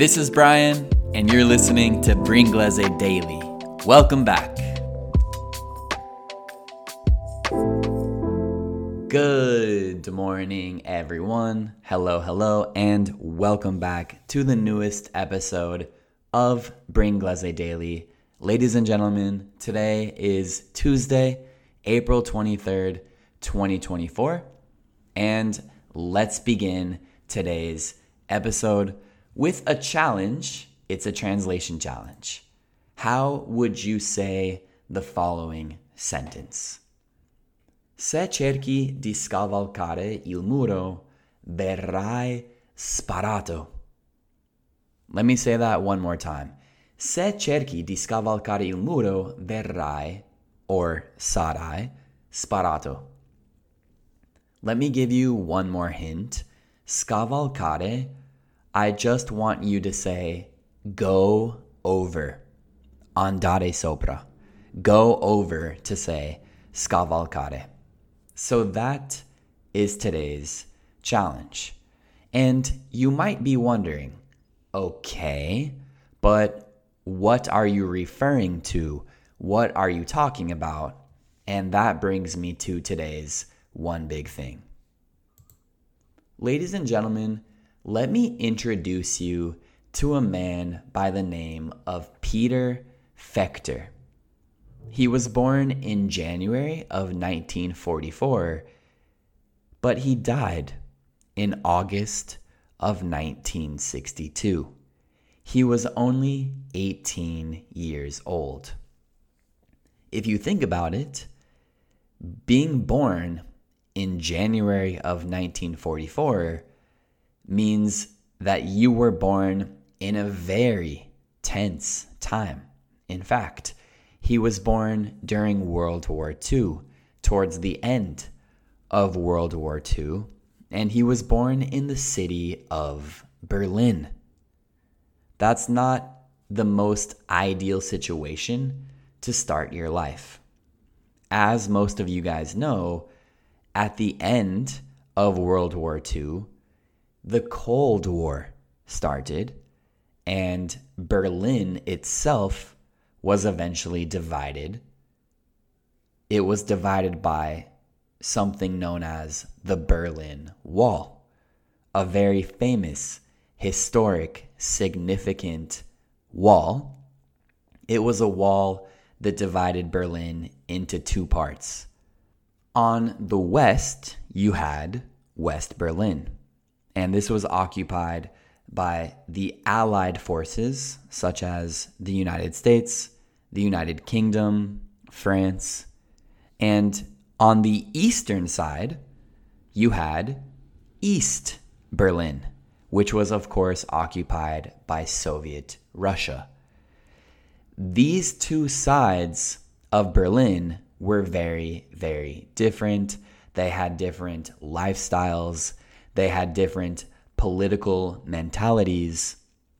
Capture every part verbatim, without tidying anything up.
This is Brian, and you're listening to Bringlese Daily. Welcome back. Good morning, everyone. Hello, hello, and welcome back to the newest episode of Bringlese Daily. Ladies and gentlemen, today is Tuesday, April twenty-third, twenty twenty-four, and let's begin today's episode with a challenge. It's a translation challenge. How would you say the following sentence? Se cerchi di scavalcare il muro, verrai sparato. Let me say that one more time. Se cerchi di scavalcare il muro, verrai, or sarai, sparato. Let me give you one more hint. Scavalcare, I just want you to say, go over. Andare sopra. Go over to say, scavalcare. So that is today's challenge. And you might be wondering, okay, but what are you referring to? What are you talking about? And that brings me to today's one big thing. Ladies and gentlemen, let me introduce you to a man by the name of Peter Fechter. He was born in January of nineteen forty-four, but he died in August of nineteen sixty-two. He was only eighteen years old. If you think about it, being born in January of nineteen forty-four means that you were born in a very tense time. In fact, he was born during World War Two, towards the end of World War Two, and he was born in the city of Berlin. That's not the most ideal situation to start your life. As most of you guys know, at the end of World War Two, the Cold War started, and Berlin itself was eventually divided. It was divided by something known as the Berlin Wall, a very famous, historic, significant wall. It was a wall that divided Berlin into two parts. On the west, you had West Berlin, and this was occupied by the Allied forces, such as the United States, the United Kingdom, France. And on the eastern side, you had East Berlin, which was, of course, occupied by Soviet Russia. These two sides of Berlin were very, very different. They had different lifestyles. They had different political mentalities.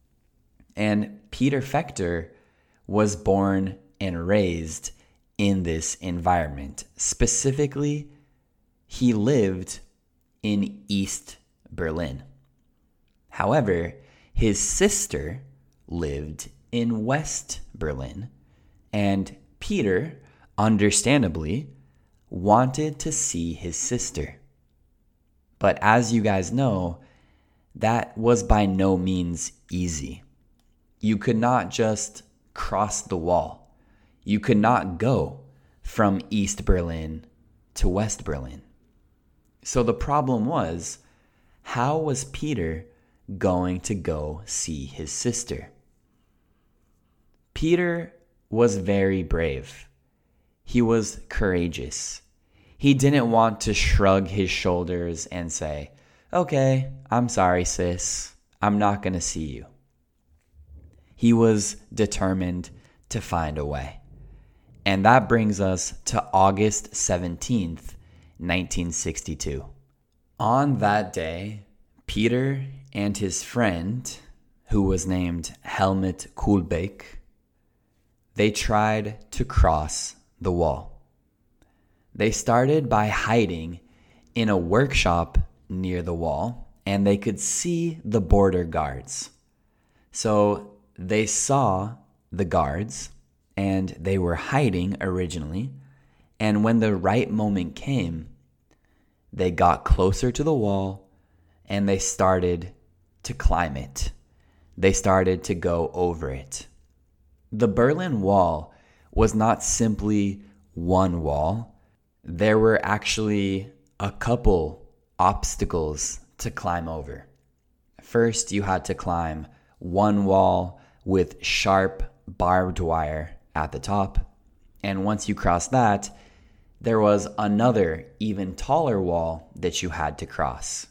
And Peter Fechter was born and raised in this environment. Specifically, he lived in East Berlin. However, his sister lived in West Berlin, and Peter, understandably, wanted to see his sister. But as you guys know, that was by no means easy. You could not just cross the wall. You could not go from East Berlin to West Berlin. So the problem was, how was Peter going to go see his sister? Peter was very brave. He was courageous. He didn't want to shrug his shoulders and say, okay, I'm sorry, sis. I'm not going to see you. He was determined to find a way. And that brings us to August seventeenth, nineteen sixty-two. On that day, Peter and his friend, who was named Helmut Kuhlbeck, they tried to cross the wall. They started by hiding in a workshop near the wall, and they could see the border guards. So they saw the guards, and they were hiding originally. And when the right moment came, they got closer to the wall and they started to climb it. They started to go over it. The Berlin Wall was not simply one wall. There were actually a couple obstacles to climb over. First, you had to climb one wall with sharp barbed wire at the top. And once you crossed that, there was another, even taller wall that you had to cross.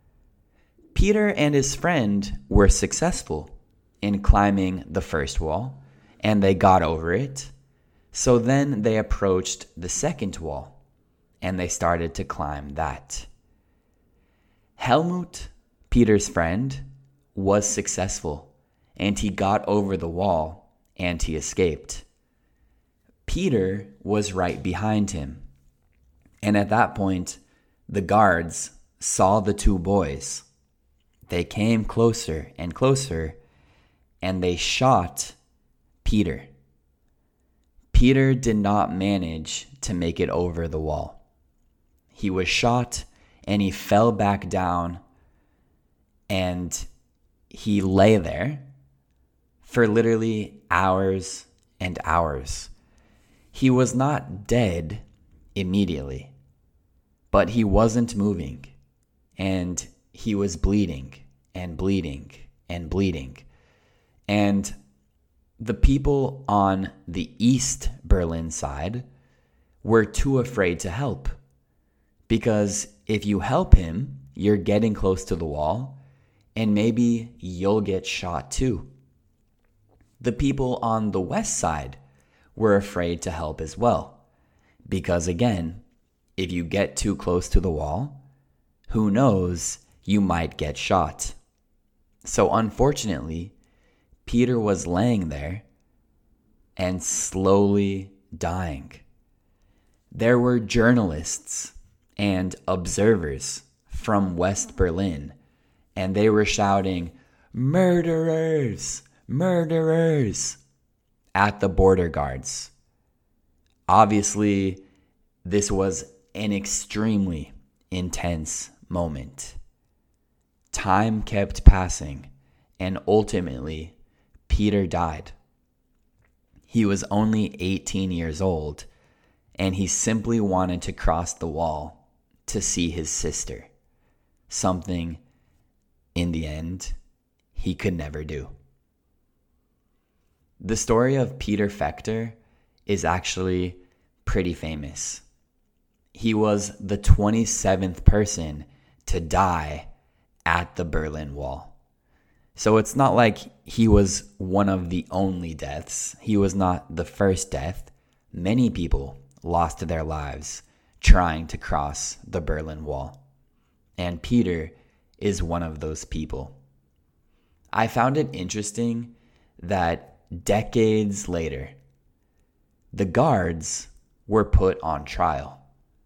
Peter and his friend were successful in climbing the first wall, and they got over it. So then they approached the second wall, and they started to climb that. Helmut, Peter's friend, was successful, and he got over the wall, and he escaped. Peter was right behind him. And at that point, the guards saw the two boys. They came closer and closer, and they shot Peter. Peter did not manage to make it over the wall. He was shot, and he fell back down, and he lay there for literally hours and hours. He was not dead immediately, but he wasn't moving, and he was bleeding and bleeding and bleeding. And the people on the East Berlin side were too afraid to help, because if you help him, you're getting close to the wall, and maybe you'll get shot too. The people on the West side were afraid to help as well, because again, if you get too close to the wall, who knows, you might get shot. So unfortunately, Peter was laying there and slowly dying. There were journalists and observers from West Berlin, and they were shouting, "Murderers! Murderers!" at the border guards. Obviously, this was an extremely intense moment. Time kept passing, and ultimately, Peter died. He was only eighteen years old, and he simply wanted to cross the wall to see his sister, something, in the end, he could never do. The story of Peter Fechter is actually pretty famous. He was the twenty-seventh person to die at the Berlin Wall. So it's not like he was one of the only deaths. He was not the first death. Many people lost their lives trying to cross the Berlin Wall. And Peter is one of those people. I found it interesting that decades later, the guards were put on trial.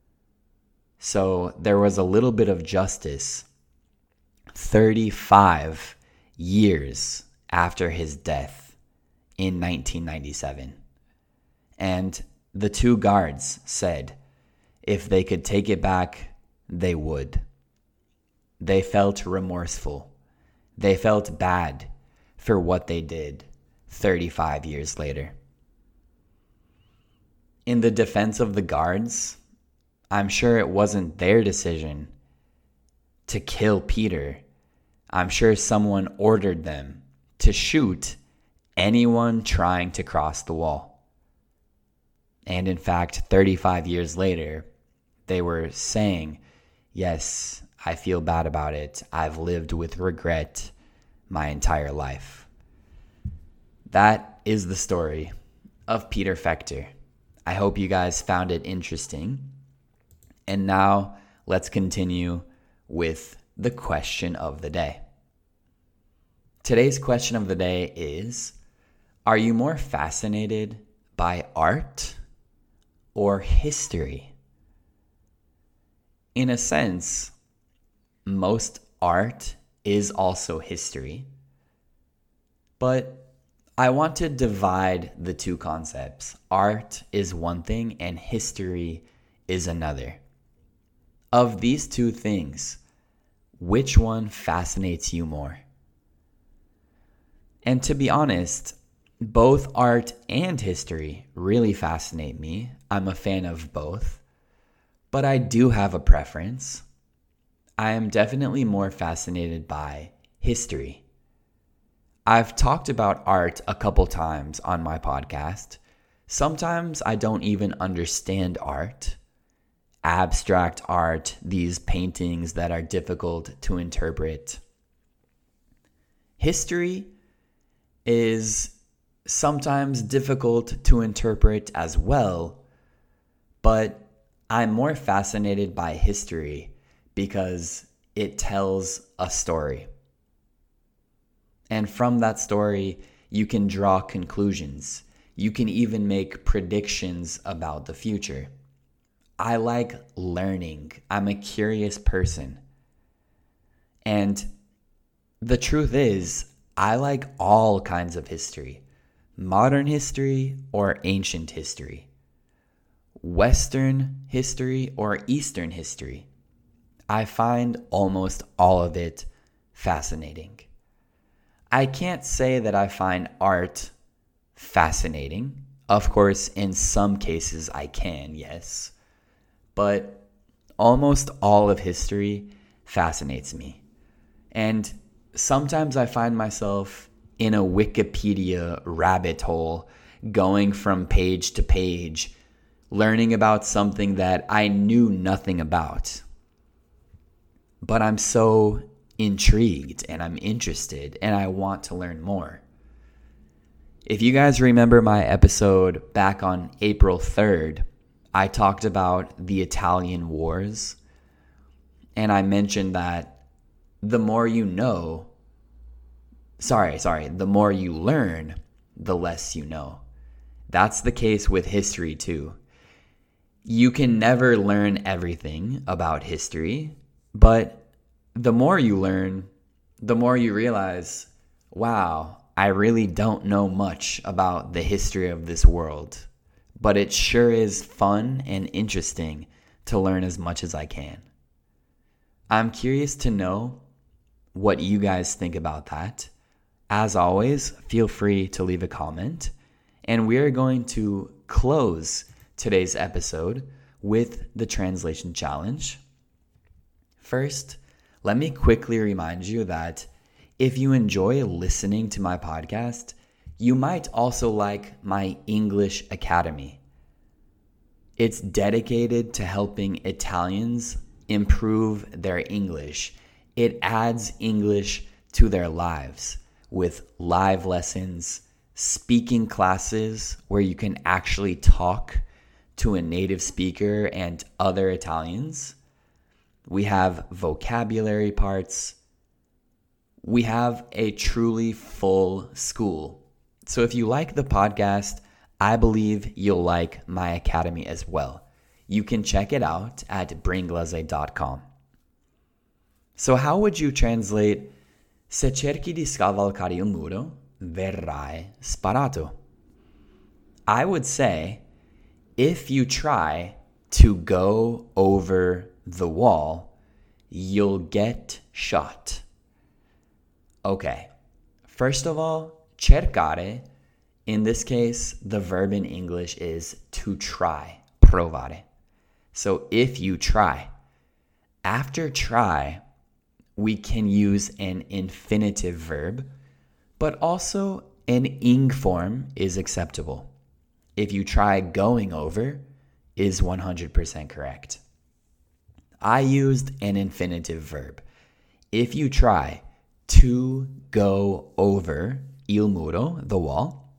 So there was a little bit of justice thirty-five years after his death in nineteen ninety-seven. And the two guards said if they could take it back, they would. They felt remorseful. They felt bad for what they did thirty-five years later. In the defense of the guards, I'm sure it wasn't their decision to kill Peter. I'm sure someone ordered them to shoot anyone trying to cross the wall. And in fact, thirty-five years later, they were saying, yes, I feel bad about it. I've lived with regret my entire life. That is the story of Peter Fechter. I hope you guys found it interesting. And now let's continue with the question of the day. Today's question of the day is, are you more fascinated by art or history? In a sense, most art is also history. But I want to divide the two concepts. Art is one thing and history is another. Of these two things, which one fascinates you more? And to be honest, both art and history really fascinate me. I'm a fan of both, but I do have a preference. I am definitely more fascinated by history. I've talked about art a couple times on my podcast. Sometimes I don't even understand art. Abstract art, these paintings that are difficult to interpret. History is sometimes difficult to interpret as well, but I'm more fascinated by history because it tells a story. And from that story, you can draw conclusions. You can even make predictions about the future. I like learning. I'm a curious person. And the truth is, I like all kinds of history. Modern history or ancient history. Western history or Eastern history. I find almost all of it fascinating. I can't say that I find art fascinating. Of course, in some cases I can, yes. But almost all of history fascinates me. And sometimes I find myself in a Wikipedia rabbit hole, going from page to page, learning about something that I knew nothing about. But I'm so intrigued and I'm interested and I want to learn more. If you guys remember my episode back on April third, I talked about the Italian Wars, and I mentioned that the more you know, sorry, sorry, the more you learn, the less you know. That's the case with history too. You can never learn everything about history, but the more you learn, the more you realize, wow, I really don't know much about the history of this world, but it sure is fun and interesting to learn as much as I can. I'm curious to know what you guys think about that. As always, feel free to leave a comment. And we are going to close today's episode with the translation challenge. First, let me quickly remind you that if you enjoy listening to my podcast, you might also like my English Academy. It's dedicated to helping Italians improve their English. It adds English to their lives with live lessons, speaking classes where you can actually talk to a native speaker and other Italians. We have vocabulary parts. We have a truly full school. So if you like the podcast, I believe you'll like my academy as well. You can check it out at bringlese dot com. So how would you translate "Se cerchi di scavalcare il muro, verrai sparato"? I would say, if you try to go over the wall, you'll get shot. Okay, first of all, cercare, in this case, the verb in English is to try, provare. So if you try, after try, we can use an infinitive verb, but also an ing form is acceptable. If you try going over is one hundred percent correct. I used an infinitive verb. If you try to go over il muro, the wall,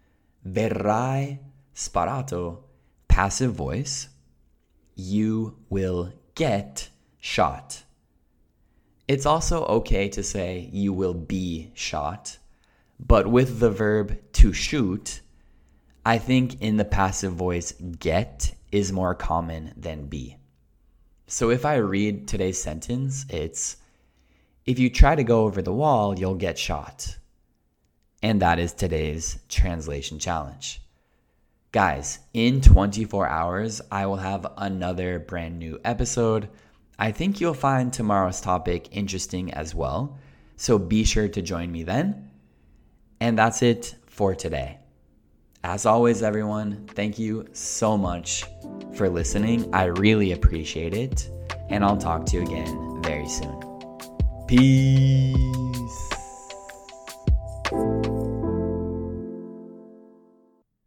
verrai sparato, passive voice, you will get shot. It's also okay to say you will be shot, but with the verb to shoot, I think in the passive voice, get is more common than be. So if I read today's sentence, it's, if you try to go over the wall, you'll get shot. And that is today's translation challenge. Guys, in twenty-four hours, I will have another brand new episode. I think you'll find tomorrow's topic interesting as well. So be sure to join me then. And that's it for today. As always, everyone, thank you so much for listening. I really appreciate it. And I'll talk to you again very soon. Peace.